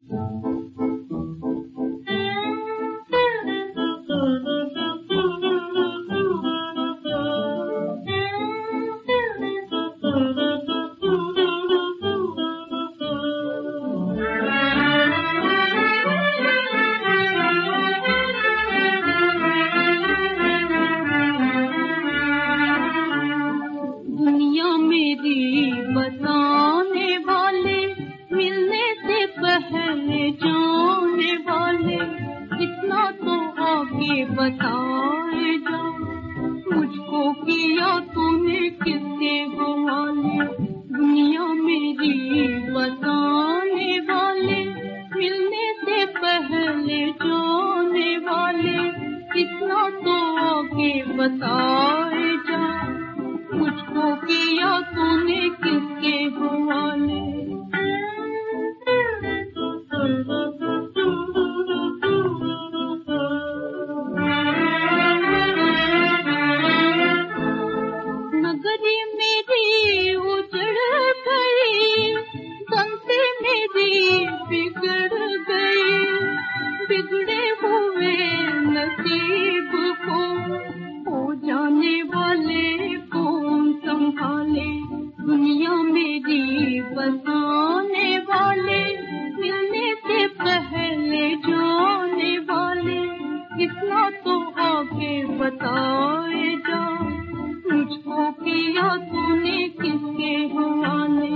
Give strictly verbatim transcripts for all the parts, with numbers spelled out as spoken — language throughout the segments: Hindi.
बताने वाले, मिलने से पहले जाने वाले, इतना तो आगे बताए जा। मुझको किया तूने किसके हवाले, दुनिया मेरी बताने वाले, मिलने से पहले जाने वाले, इतना तो आगे बताए जा। मुझको किया तूने किसके हवाले। नगरी मेरी उजड़ गई, संते मेरी बिगड़ गई, बिगड़े हुए नसीब को हो जाने वाले कौन संभाले। दुनिया मेरी बसाने वाले, मिलने से पहले जाने वाले, इतना तो आगे बताए जा। मुझको किया तूने किसके हवाले।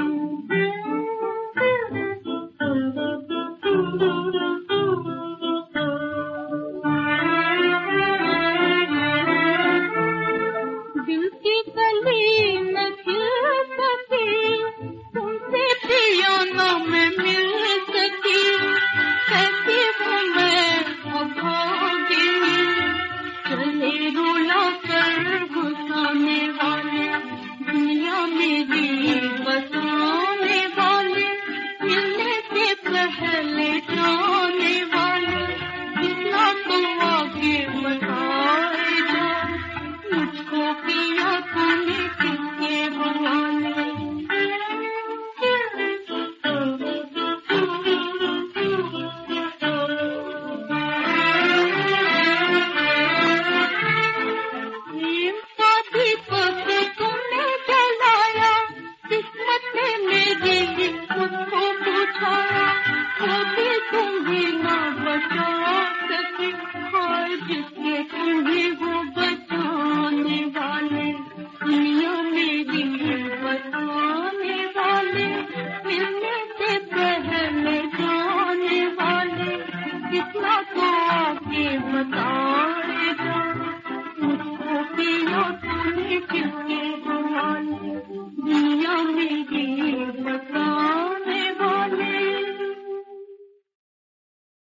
दिल की कली न खिल सकी, तुमसे पिया न मैं मिल सकी, कैसी हूँ मैं अभागिनी। चले रुला कर घुसाने वाले, दुनिया मेरी बसाने वाले, मिलने से पहले जाने वाले, इतना तो आगे बताए जा। मुझको किया तूने किसके हवाले। प्रेम का दीपक तुमने जलाया, किस्मत ने मेरी खुद को बुझाया, कभी तुम्हें ना बचा सके, हाय जिसके तुम्हें वो बचाने वाले। दुनिया मेरी बचाने वाले, मिलने से पहले जाने वाले, कितना तो आगे बताए जा। मुझको किया तूने किस